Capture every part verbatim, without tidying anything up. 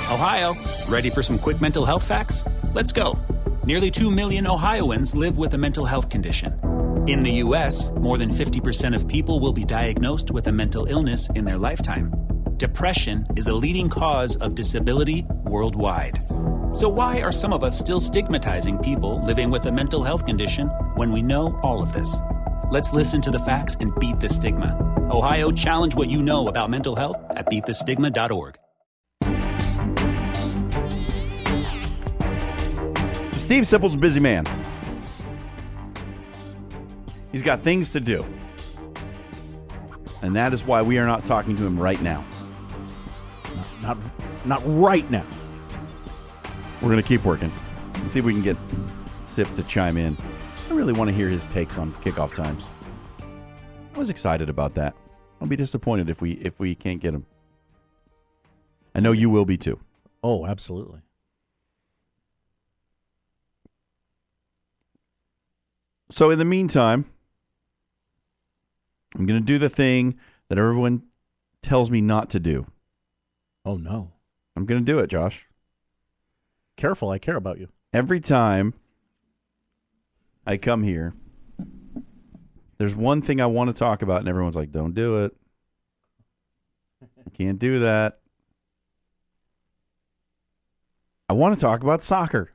Ohio, ready for some quick mental health facts? Let's go. Nearly two million Ohioans live with a mental health condition. In the U S, more than fifty percent of people will be diagnosed with a mental illness in their lifetime. Depression is a leading cause of disability worldwide. So why are some of us still stigmatizing people living with a mental health condition when we know all of this? Let's listen to the facts and beat the stigma. Ohio, challenge what you know about mental health at beat the stigma dot org. Steve Sipple's a busy man. He's got things to do. And that is why we are not talking to him right now. Not, not, not right now. We're going to keep working and see if we can get Sip to chime in. I really want to hear his takes on kickoff times. I was excited about that. I'll be disappointed if we if we can't get him. I know you will be too. Oh, absolutely. So in the meantime, I'm going to do the thing that everyone tells me not to do. Oh, no. I'm going to do it, Josh. Careful, I care about you. Every time I come here, there's one thing I want to talk about, and everyone's like, don't do it. You can't do that. I want to talk about soccer.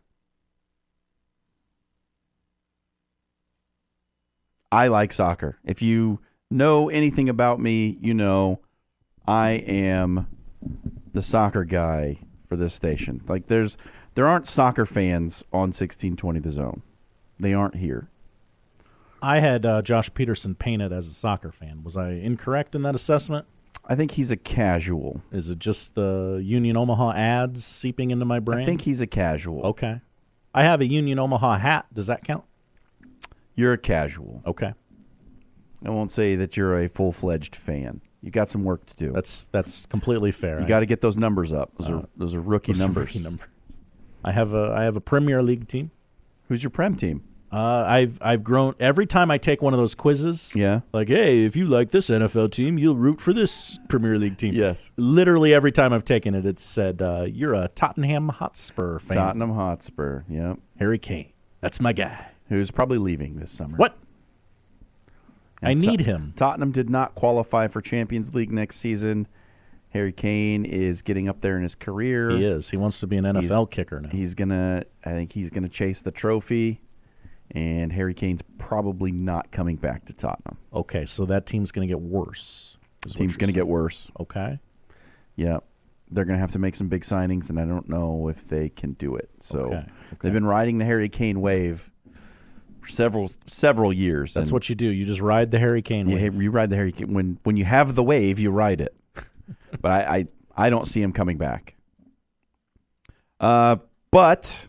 I like soccer. If you know anything about me, you know I am the soccer guy for this station. Like there's there aren't soccer fans on sixteen twenty The Zone. They aren't here. I had uh, Josh Peterson painted as a soccer fan. Was I incorrect in that assessment? I think he's a casual. Is it just the Union Omaha ads seeping into my brain? I think he's a casual. Okay. I have a Union Omaha hat. Does that count? You're a casual. Okay. I won't say that you're a full-fledged fan. You got some work to do. That's that's completely fair. You got to get those numbers up. Those uh, are those are rookie those numbers. Are rookie numbers. I have a I have a Premier League team. Who's your Prem team? Uh, I've I've grown every time I take one of those quizzes. Yeah. Like, hey, if you like this N F L team, you'll root for this Premier League team. Yes. Literally every time I've taken it, it's said uh, you're a Tottenham Hotspur fan. Tottenham Hotspur. Yep. Harry Kane. That's my guy. Who's probably leaving this summer. What? And I need Tot- him. Tottenham did not qualify for Champions League next season. Harry Kane is getting up there in his career. He is. He wants to be an N F L he's, kicker now. He's gonna. I think he's gonna chase the trophy. And Harry Kane's probably not coming back to Tottenham. Okay, so that team's going to get worse. Team's going to get worse. Okay. Yeah. They're going to have to make some big signings, and I don't know if they can do it. So okay. Okay. They've been riding the Harry Kane wave for several several years. That's what you do. You just ride the Harry Kane you, wave. You ride the Harry Kane. When, when you have the wave, you ride it. But I, I, I don't see him coming back. Uh, but...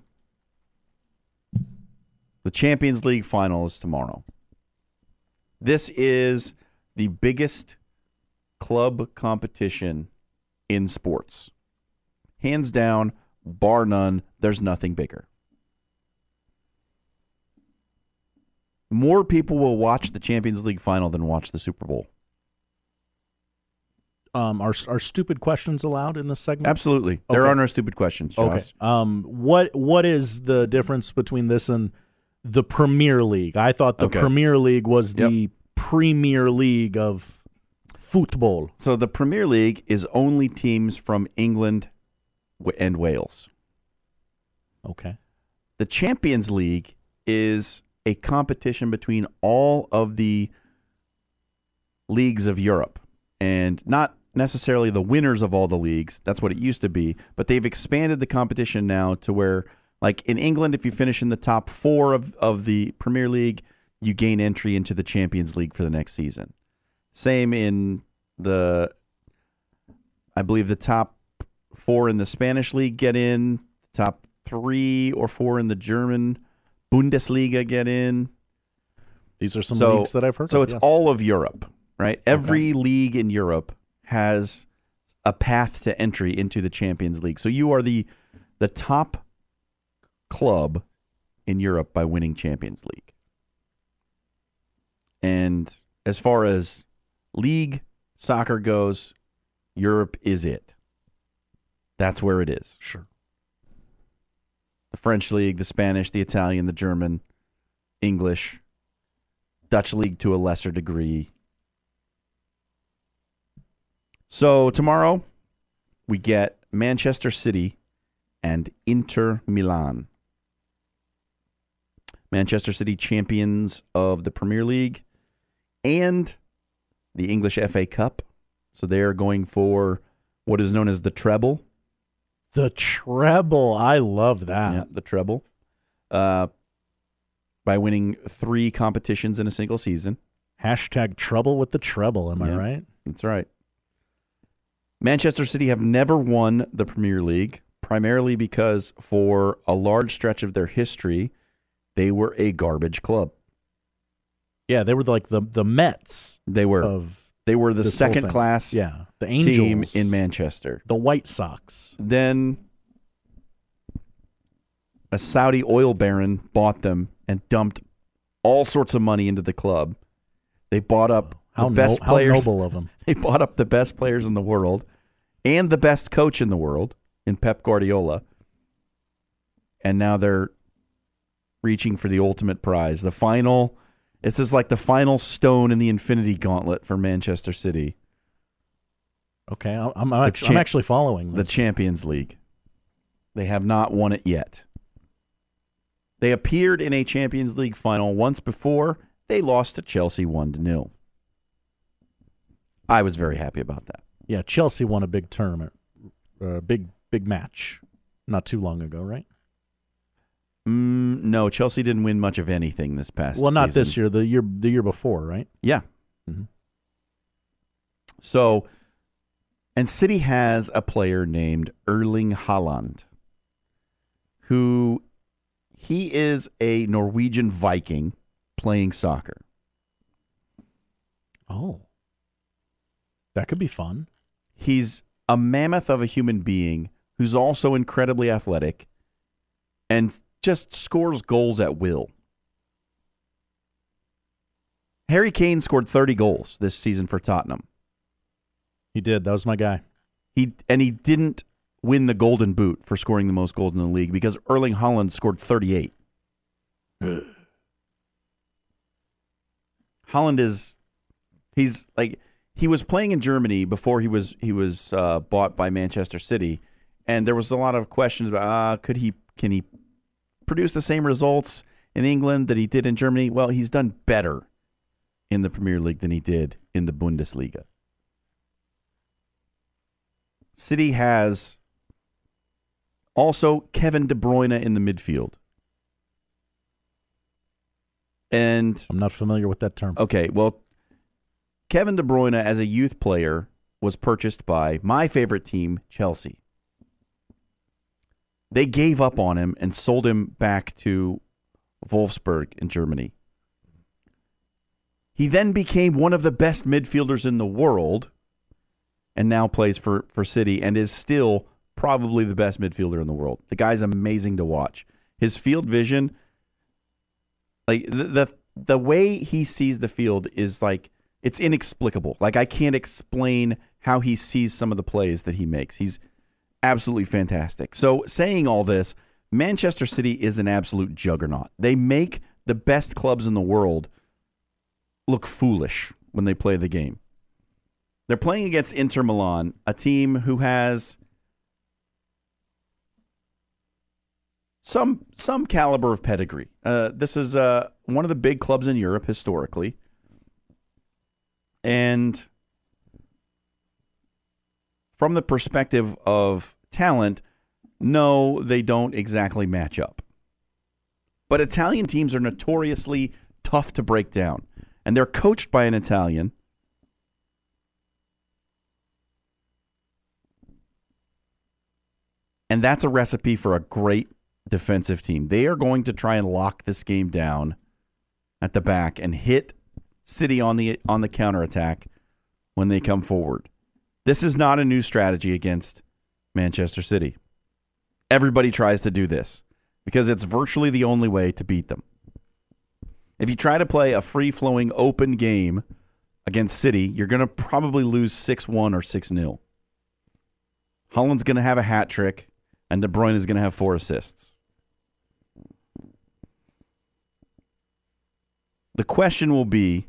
The Champions League final is tomorrow. This is the biggest club competition in sports. Hands down, bar none, there's nothing bigger. More people will watch the Champions League final than watch the Super Bowl. Um, are are stupid questions allowed in this segment? Absolutely. There okay. are no stupid questions, Josh. Okay. Um, what what is the difference between this and the Premier League? I thought the okay. Premier League was the yep. Premier League of football. So the Premier League is only teams from England and Wales. Okay. The Champions League is a competition between all of the leagues of Europe, and not necessarily the winners of all the leagues. That's what it used to be, but they've expanded the competition now to where, like in England, if you finish in the top four of, of the Premier League, you gain entry into the Champions League for the next season. Same in the, I believe the top four in the Spanish league get in, top three or four in the German Bundesliga get in. These are some so, leagues that I've heard so of. it's yes. all of Europe, right? Every okay. league in Europe has a path to entry into the Champions League. So you are the the top club in Europe by winning Champions League. And as far as league soccer goes, Europe is it. That's where it is. Sure. The French league, the Spanish, the Italian, the German, English, Dutch league to a lesser degree. So tomorrow we get Manchester City and Inter Milan. Manchester City champions of the Premier League and the English F A Cup. So they are going for what is known as the treble. The treble. I love that. Yeah, the treble. Uh, by winning three competitions in a single season. Hashtag trouble with the treble. Am Yeah, I right? That's right. Manchester City have never won the Premier League, primarily because for a large stretch of their history, they were a garbage club. Yeah, they were like the the Mets They were of they were the this whole second thing. class Yeah, the team Angels in Manchester. the White Sox. Then a Saudi oil baron bought them and dumped all sorts of money into the club. They bought up How, the best no, players. how noble of them. They bought up the best players in the world and the best coach in the world in Pep Guardiola. And now they're reaching for the ultimate prize. The final, this is like the final stone in the infinity gauntlet for Manchester City. Okay, I'm, I'm, actually, champ- I'm actually following The this. Champions League. They have not won it yet. They appeared in a Champions League final once before. They lost to Chelsea one to nil. I was very happy about that. Yeah, Chelsea won a big tournament, a uh, big big match, not too long ago, right? Mm, no, Chelsea didn't win much of anything this past Well, not season. this year, the year the year before, right? Yeah. Mhm. So, and City has a player named Erling Haaland, who he is a Norwegian Viking playing soccer. Oh, that could be fun. He's a mammoth of a human being who's also incredibly athletic and just scores goals at will. Harry Kane scored thirty goals this season for Tottenham. He did. That was my guy. He and he didn't win the Golden Boot for scoring the most goals in the league because Erling Haaland scored thirty-eight. Haaland is he's like he was playing in Germany before he was he was uh, bought by Manchester City, and there was a lot of questions about uh, could he can he produce the same results in England that he did in Germany? Well, he's done better in the Premier League than he did in the Bundesliga. City has also Kevin De Bruyne in the midfield. And I'm not familiar with that term. okay, well, Kevin De Bruyne as a youth player was purchased by my favorite team, Chelsea. They gave up on him and sold him back to Wolfsburg in Germany. He then became one of the best midfielders in the world and now plays for, for City and is still probably the best midfielder in the world. The guy's amazing to watch. His field vision, like the the, the way he sees the field is like, it's inexplicable. Like I can't explain how he sees some of the plays that he makes. He's absolutely fantastic. So saying all this, Manchester City is an absolute juggernaut. They make the best clubs in the world look foolish when they play the game. They're playing against Inter Milan, a team who has some some caliber of pedigree. Uh, this is uh, one of the big clubs in Europe historically. And from the perspective of talent, no, they don't exactly match up. But Italian teams are notoriously tough to break down. And they're coached by an Italian. And that's a recipe for a great defensive team. They are going to try and lock this game down at the back and hit City on the on the counterattack when they come forward. This is not a new strategy against Manchester City. Everybody tries to do this because it's virtually the only way to beat them. If you try to play a free-flowing, open game against City, you're going to probably lose six one or six nil. Haaland's going to have a hat trick, and De Bruyne is going to have four assists. The question will be,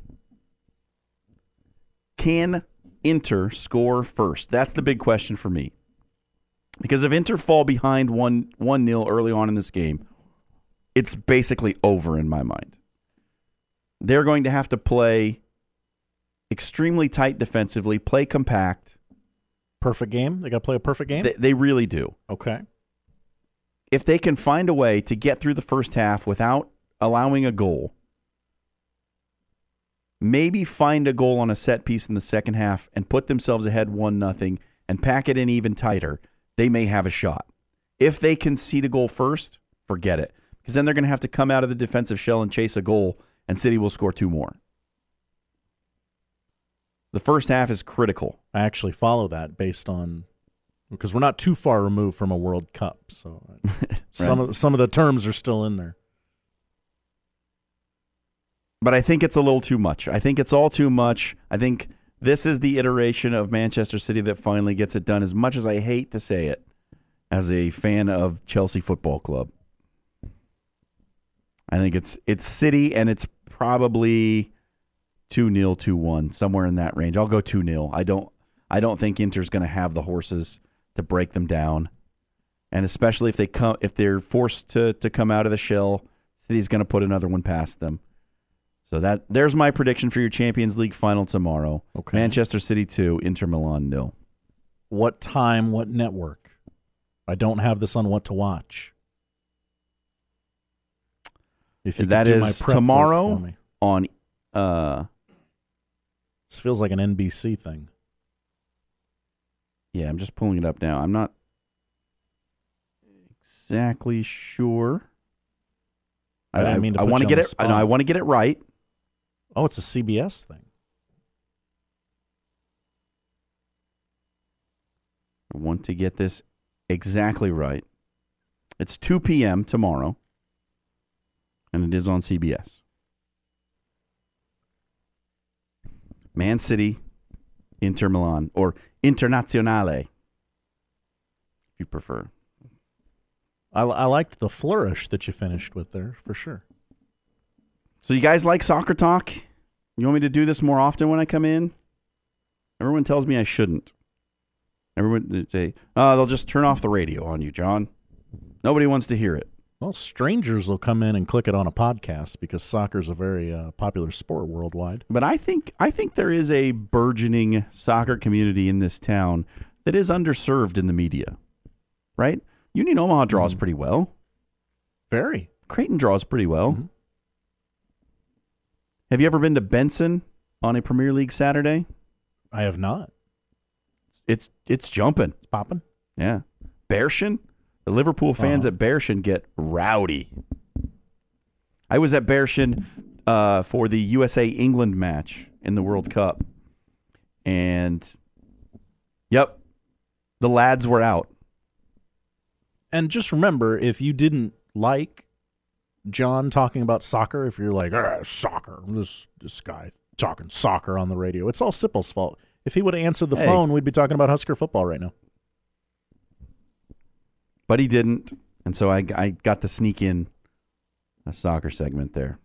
can Inter score first? That's the big question for me. Because if Inter fall behind one, one nil early on in this game, it's basically over in my mind. They're going to have to play extremely tight defensively, play compact. Perfect game? They got to play a perfect game? They, they really do. Okay. If they can find a way to get through the first half without allowing a goal, maybe find a goal on a set piece in the second half and put themselves ahead one nothing and pack it in even tighter, they may have a shot. If they concede a goal first, forget it. Because then they're going to have to come out of the defensive shell and chase a goal, and City will score two more. The first half is critical. I actually follow that based on, because we're not too far removed from a World Cup, so right. some of some of the terms are still in there. But I think it's a little too much. I think it's all too much. I think this is the iteration of Manchester City that finally gets it done, as much as I hate to say it as a fan of Chelsea Football Club. I think it's it's City, and it's probably two nil, two one, somewhere in that range. I'll go two nil. I don't I don't think Inter's going to have the horses to break them down. And especially if they come if they're forced to to come out of the shell, City's going to put another one past them. So that there's my prediction for your Champions League final tomorrow. Okay. Manchester City two, Inter Milan nil. What time, what network? I don't have this on what to watch. If you that could do my is prep work tomorrow for me. on uh This feels like an N B C thing. yeah, I'm just pulling it up now. I'm not exactly sure. I didn't mean to I put want to you get on it the spot. I, know, I want to get it right. Oh, it's a C B S thing. I want to get this exactly right. It's two p.m. tomorrow, and it is on C B S. Man City, Inter Milan, or Internazionale, if you prefer. I, I liked the flourish that you finished with there, for sure. So you guys like soccer talk? You want me to do this more often when I come in? Everyone tells me I shouldn't. Everyone they say, oh, they'll just turn off the radio on you, John. Nobody wants to hear it. Well, strangers will come in and click it on a podcast because soccer is a very uh, popular sport worldwide. But I think I think there is a burgeoning soccer community in this town that is underserved in the media, right? Union Omaha draws Mm-hmm. pretty well. Very. Creighton draws pretty well. Mhm. Have you ever been to Benson on a Premier League Saturday? I have not. It's it's jumping. It's popping. Yeah. Bearshin? The Liverpool fans Uh-huh. at Bearshin get rowdy. I was at Bearshin uh, for the U S A England match in the World Cup. And, yep, the lads were out. And just remember, if you didn't like John talking about soccer, if you're like, ah, soccer, this this guy talking soccer on the radio, it's all Sipple's fault. If he would have answered the Hey. phone, we'd be talking about Husker football right now. But he didn't, and so I, I got to sneak in a soccer segment there.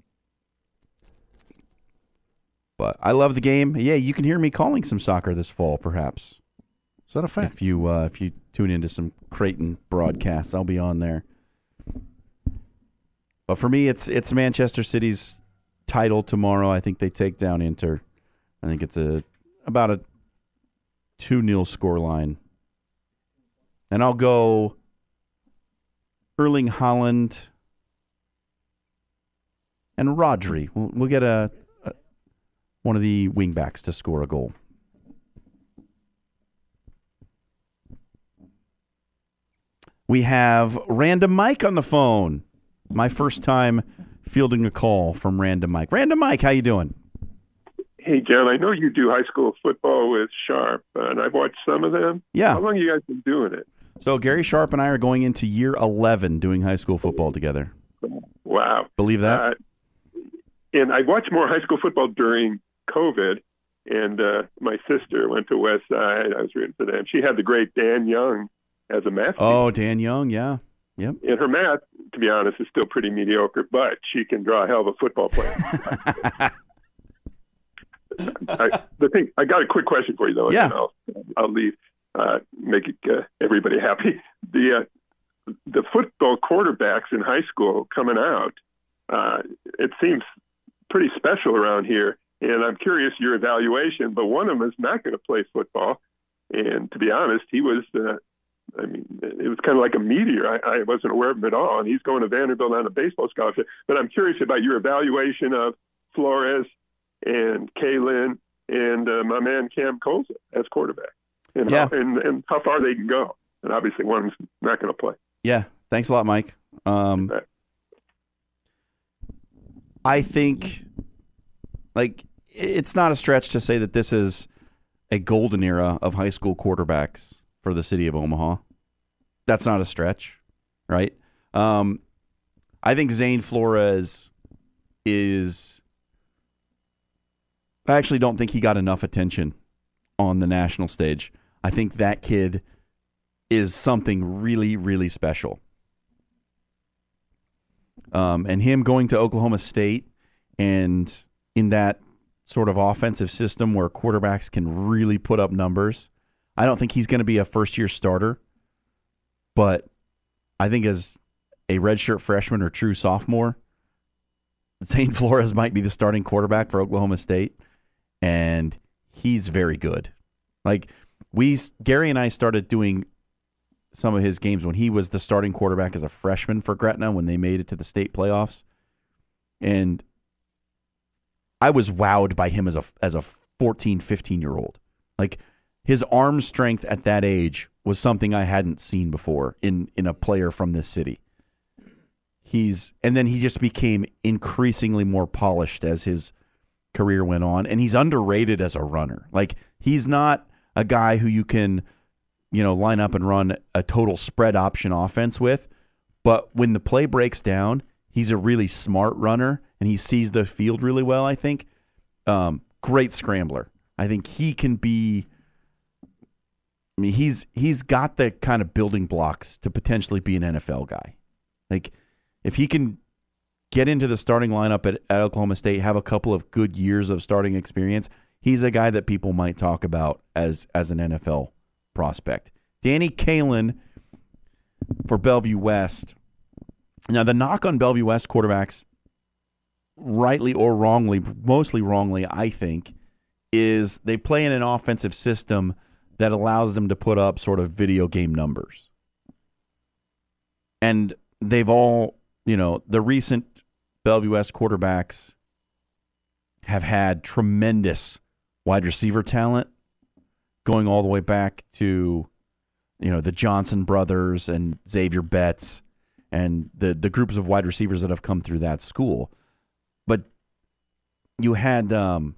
But I love the game. Yeah, you can hear me calling some soccer this fall, perhaps. Is that a fact? If you uh, if you tune into some Creighton broadcasts, I'll be on there. But for me, it's it's Manchester City's title tomorrow. I think they take down Inter. I think it's a about a two nil scoreline. And I'll go Erling Haaland and Rodri. We'll, we'll get a, a one of the wingbacks to score a goal. We have Random Mike on the phone. My first time fielding a call from Random Mike. Random Mike, how you doing? Hey, John, I know you do high school football with Sharp, and I've watched some of them. Yeah. How long have you guys been doing it? So Gary Sharp and I are going into year eleven doing high school football together. Wow. Believe that? Uh, and I watched more high school football during COVID, And uh, my sister went to West Side. I was rooting for them. She had the great Dan Young as a math teacher. Oh, Dan Young, yeah. Yep. And her math, to be honest, is still pretty mediocre, but she can draw a hell of a football player. I, the thing, I got a quick question for you, though. Yeah. And I'll, I'll leave, uh, make it, uh, everybody happy. The uh, the football quarterbacks in high school coming out, uh, it seems pretty special around here. And I'm curious your evaluation, but one of them is not going to play football. And to be honest, he was, uh, I mean, it was kind of like a meteor. I, I wasn't aware of him at all. And he's going to Vanderbilt on a baseball scholarship. But I'm curious about your evaluation of Flores and Kalen and uh, my man Cam Colza as quarterback, and, Yeah. how, and, and how far they can go. And obviously one's not going to play. Yeah. Thanks a lot, Mike. Um, I think, like, it's not a stretch to say that this is a golden era of high school quarterbacks for the city of Omaha. That's not a stretch, right? Um, I think Zane Flores is... I actually don't think he got enough attention on the national stage. I think that kid is something really, really special. Um, and him going to Oklahoma State and in that sort of offensive system where quarterbacks can really put up numbers, I don't think he's going to be a first-year starter. But I think as a redshirt freshman or true sophomore, Zane Flores might be the starting quarterback for Oklahoma State, and he's very good. Like, we, Gary and I started doing some of his games when he was the starting quarterback as a freshman for Gretna when they made it to the state playoffs. And I was wowed by him as a as a fourteen, fifteen-year-old. Like, his arm strength at that age was something I hadn't seen before in, in a player from this city. He's and then he just became increasingly more polished as his career went on, and he's underrated as a runner. Like, he's not a guy who you can, you know, line up and run a total spread option offense with, but when the play breaks down, he's a really smart runner, and he sees the field really well, I think. Um, great scrambler. I think he can be I mean, he's he's got the kind of building blocks to potentially be an N F L guy. Like, if he can get into the starting lineup at, at Oklahoma State, have a couple of good years of starting experience, he's a guy that people might talk about as as an N F L prospect. Danny Kalen for Bellevue West. Now, the knock on Bellevue West quarterbacks, rightly or wrongly, mostly wrongly, I think, is they play in an offensive system that allows them to put up sort of video game numbers. And they've all, you know, the recent Bellevue West quarterbacks have had tremendous wide receiver talent, going all the way back to, you know, the Johnson brothers and Xavier Betts and the, the groups of wide receivers that have come through that school. But you had, um,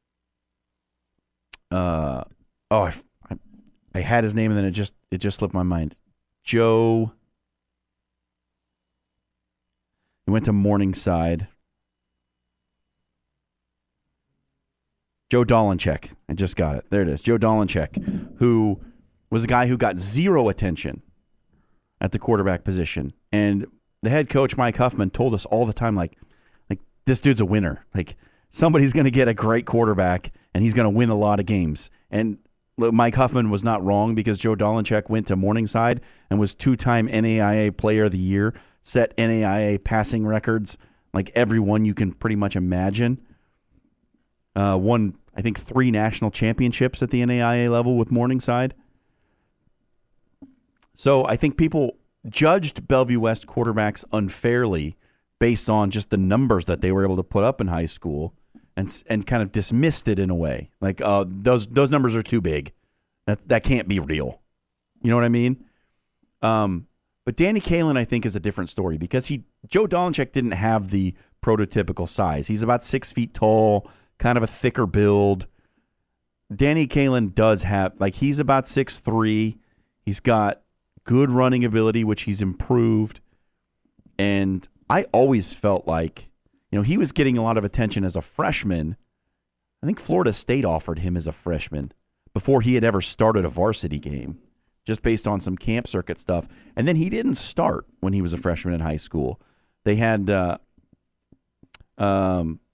uh, oh, I, I, I had his name and then it just it just slipped my mind. Joe. He went to Morningside. Joe Dolincheck. I just got it. There it is. Joe Dolincheck, who was a guy who got zero attention at the quarterback position. And the head coach, Mike Huffman, told us all the time, like, like this dude's a winner. Like, somebody's going to get a great quarterback, and he's going to win a lot of games. And Mike Huffman was not wrong, because Joe Dolincheck went to Morningside and was two-time N A I A Player of the Year, set N A I A passing records, like every one you can pretty much imagine. Uh, won, I think, three national championships at the N A I A level with Morningside. So I think people judged Bellevue West quarterbacks unfairly based on just the numbers that they were able to put up in high school, and and kind of dismissed it in a way. Like, uh, those those numbers are too big. That that can't be real. You know what I mean? Um, but Danny Kalen, I think, is a different story, because he Joe Dolincheck didn't have the prototypical size. He's about six feet tall, kind of a thicker build. Danny Kalen does have, like, he's about six three. He's got good running ability, which he's improved. And I always felt like, you know, he was getting a lot of attention as a freshman. I think Florida State offered him as a freshman before he had ever started a varsity game, just based on some camp circuit stuff. And then he didn't start when he was a freshman in high school. They had, uh, um,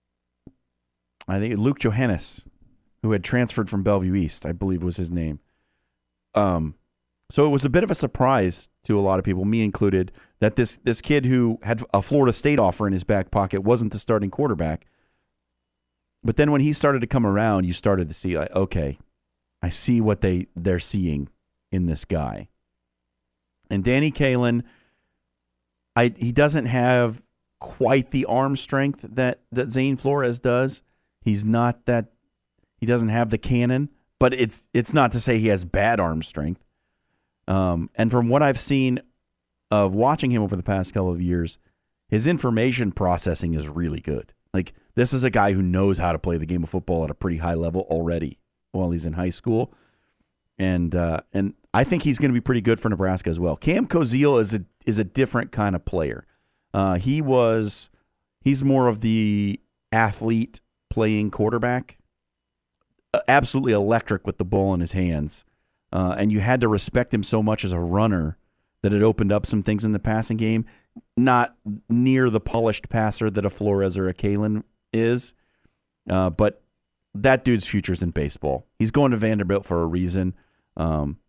I think Luke Johannes, who had transferred from Bellevue East, I believe was his name. Um, so it was a bit of a surprise to a lot of people, me included, that this this kid who had a Florida State offer in his back pocket wasn't the starting quarterback. But then when he started to come around, you started to see, like, okay, I see what they, they're seeing in this guy. And Danny Kaelin, I he doesn't have quite the arm strength that, that Zane Flores does. He's not that, he doesn't have the cannon, but it's it's not to say he has bad arm strength. Um, and from what I've seen of watching him over the past couple of years, his information processing is really good. Like, this is a guy who knows how to play the game of football at a pretty high level already while he's in high school. And uh, and I think he's going to be pretty good for Nebraska as well. Cam Koziel is a is a different kind of player. Uh, he was he's more of the athlete playing quarterback, uh, absolutely electric with the ball in his hands. Uh, and you had to respect him so much as a runner that it opened up some things in the passing game. Not near the polished passer that a Flores or a Kaelin is, uh, but that dude's future's in baseball. He's going to Vanderbilt for a reason. Um,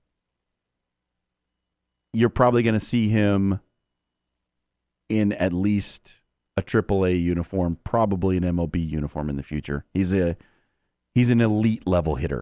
you're probably going to see him in at least a triple A uniform, probably an M L B uniform in the future. He's a he's an elite level hitter.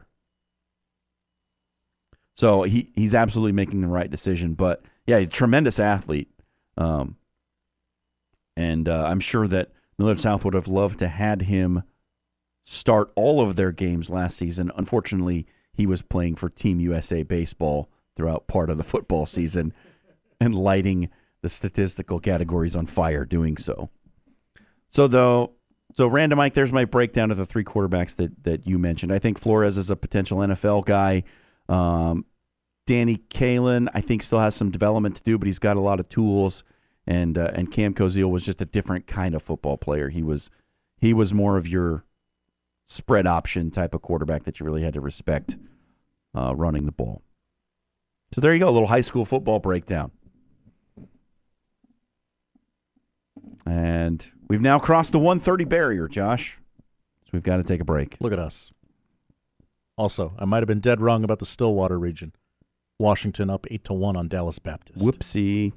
So he, he's absolutely making the right decision. But, yeah, he's a tremendous athlete. Um, and uh, I'm sure that Millard South would have loved to had him start all of their games last season. Unfortunately, he was playing for Team U S A Baseball throughout part of the football season and lighting the statistical categories on fire doing so. So, though, so Random Mike, there's my breakdown of the three quarterbacks that, that you mentioned. I think Flores is a potential N F L guy. Um, Danny Kaelin, I think, still has some development to do, but he's got a lot of tools. And uh, and Cam Koziel was just a different kind of football player. He was he was more of your spread option type of quarterback that you really had to respect uh, running the ball. So there you go, a little high school football breakdown. And we've now crossed the one thirty barrier, Josh. So we've got to take a break. Look at us. Also, I might have been dead wrong about the Stillwater region. Washington up eight to one on Dallas Baptist. Whoopsie.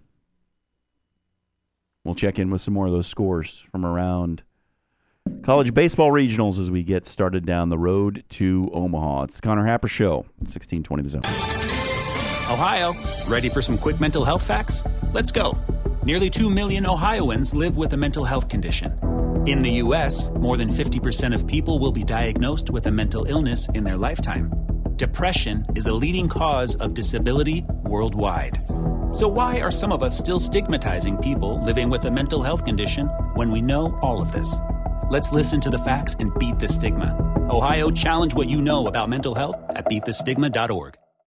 We'll check in with some more of those scores from around college baseball regionals as we get started down the road to Omaha. It's the Connor Happer Show, sixteen twenty The Zone. Ohio, ready for some quick mental health facts? Let's go. Nearly two million Ohioans live with a mental health condition. In the U S, more than fifty percent of people will be diagnosed with a mental illness in their lifetime. Depression is a leading cause of disability worldwide. So why are some of us still stigmatizing people living with a mental health condition when we know all of this? Let's listen to the facts and beat the stigma. Ohio, challenge what you know about mental health at beat the stigma dot org.